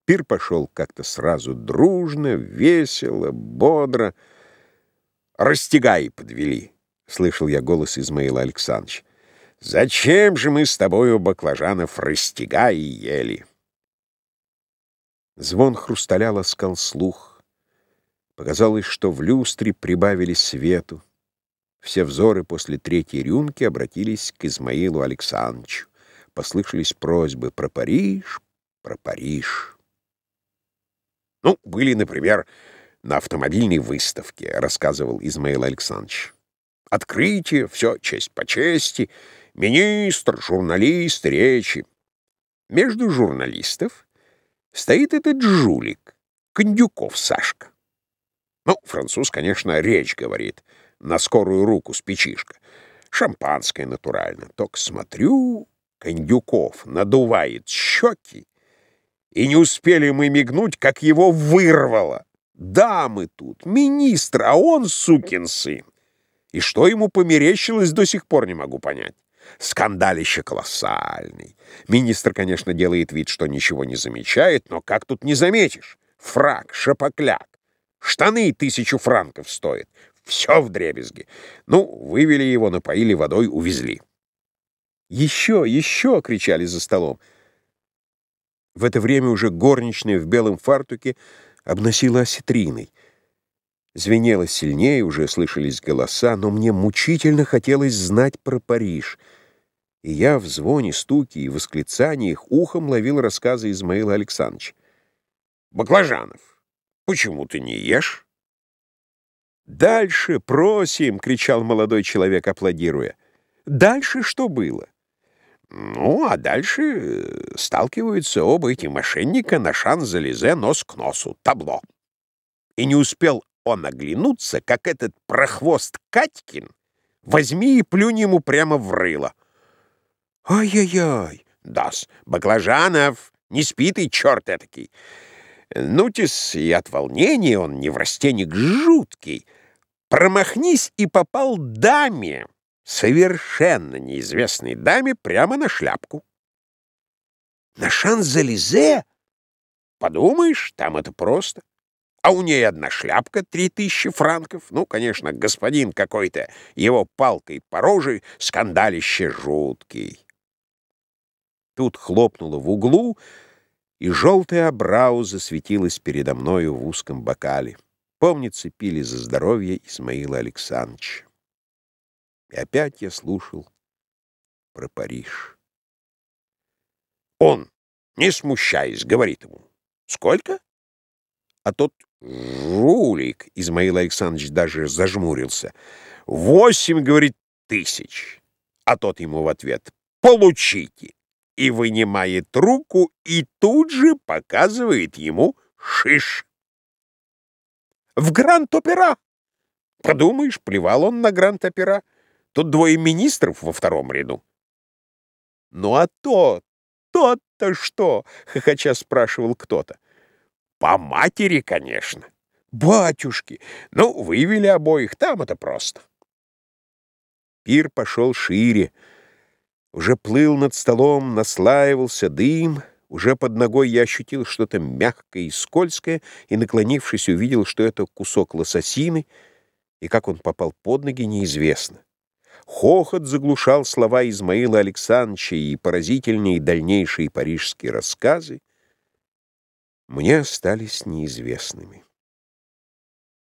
Пир пошел как-то сразу дружно, весело, бодро. «Растягай!» подвели, — слышал я голос Измаила Александровича. «Зачем же мы с тобою баклажанов растягай ели?» Звон хрусталя ласкал слух. Показалось, что в люстре прибавили свету. Все взоры после третьей рюмки обратились к Измаилу Александровичу. Послышались просьбы про Париж, про Париж. «Ну, были, например, на автомобильной выставке», — рассказывал Измаил Александрович. «Открытие, все честь по чести, министр, журналист, речи. Между журналистов стоит этот жулик, Кондюков Сашка. Ну, француз, конечно, речь говорит, на скорую руку спичишка. Шампанское натурально. Только смотрю, Кондюков надувает щеки, и не успели мы мигнуть, как его вырвало. Дамы тут, министр, а он сукин сын. И что ему померещилось, до сих пор не могу понять. Скандалище колоссальный. Министр, конечно, делает вид, что ничего не замечает, но как тут не заметишь? Фрак, шапокляк, штаны 1000 франков стоят. Все вдребезги. Ну, вывели его, напоили водой, увезли. «Еще, еще!» — кричали за столом. В это время уже горничная в белом фартуке обносила осетриной. Звенело сильнее, уже слышались голоса, но мне мучительно хотелось знать про Париж. И я в звоне, стуке и восклицаниях ухом ловил рассказы Измаила Александровича. «Баклажанов, почему ты не ешь?» «Дальше просим!» — кричал молодой человек, аплодируя. «Дальше что было?» «Ну, а дальше сталкиваются оба эти мошенника на Шан-Зализе нос к носу, табло. И не успел он оглянуться, как этот прохвост Катькин возьми и плюнь ему прямо в рыло. Ай-яй-яй! Да-с, Баклажанов, не спи ты, черт этакий. Ну-тис, и от волнения он неврастенник жуткий. Промахнись и попал даме, совершенно неизвестной даме, прямо на шляпку. На Шан-Зализе? Подумаешь, там это просто. А у ней одна шляпка 3000 франков. Ну, конечно, господин какой-то, его палкой по роже, скандалище жуткий. Тут хлопнуло в углу, и желтая абрау засветилась передо мною в узком бокале. Помнится, пили за здоровье Измаила Александровича. И опять я слушал про Париж. Он, не смущаясь, говорит ему: «Сколько?» А тот жулик, Измаил Александрович даже зажмурился. 8, говорит, тысяч. А тот ему в ответ: «Получите!» И вынимает руку, и тут же показывает ему шиш. В Гранд-Опера. Подумаешь, плевал он на Гранд-Опера. Тут 2 министров во 2-м ряду. Ну а тот-то что? Хохоча спрашивал кто-то. По матери, конечно. Батюшки! Ну, вывели обоих, там это просто. Пир пошел шире. Уже плыл над столом, наслаивался дым. Уже под ногой я ощутил что-то мягкое и скользкое, и, наклонившись, увидел, что это кусок лососины, и как он попал под ноги, неизвестно. Хохот заглушал слова Измаила Александровича, и поразительные дальнейшие парижские рассказы мне остались неизвестными.